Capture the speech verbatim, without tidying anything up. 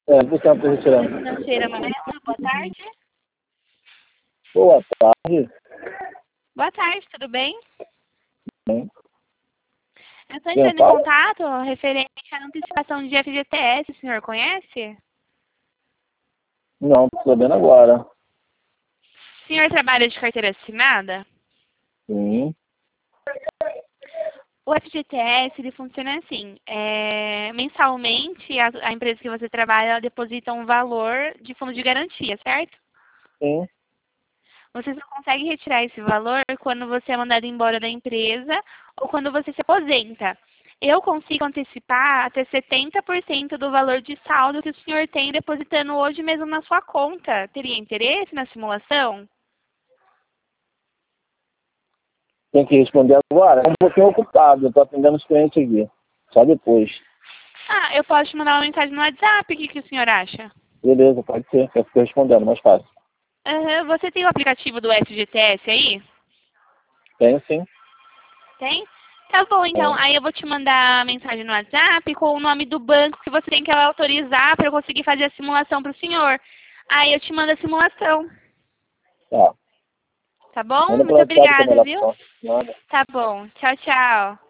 É, você está retirando. Financeira Amarela, boa tarde. Boa tarde. Boa tarde, tudo bem? Bem. Eu estou Quem entrando em fala? contato referente à antecipação de F G T S, o senhor conhece? Não, estou sabendo agora. O senhor trabalha de carteira assinada? Sim. O F G T S, ele funciona assim, é, mensalmente a, a empresa que você trabalha, ela deposita um valor de fundo de garantia, certo? Sim. Você só consegue retirar esse valor quando você é mandado embora da empresa ou quando você se aposenta. Eu consigo antecipar até setenta por cento do valor de saldo que o senhor tem depositando hoje mesmo na sua conta. Teria interesse na simulação? Tem que responder agora. É um pouquinho ocupado, estou atendendo os clientes aqui. Só depois. Ah, eu posso te mandar uma mensagem no WhatsApp, o que, que o senhor acha? Beleza, pode ser. Eu fico respondendo, mais fácil. Aham, você tem o aplicativo do F G T S aí? Tenho sim. Tem? Tá bom, então. Tenho. Aí eu vou te mandar a mensagem no WhatsApp com o nome do banco que você tem que autorizar para eu conseguir fazer a simulação para o senhor. Aí eu te mando a simulação. Tá. Tá bom? Manda pro Muito WhatsApp que é obrigada, melhor. viu? Nada. Tá bom. Tchau, tchau.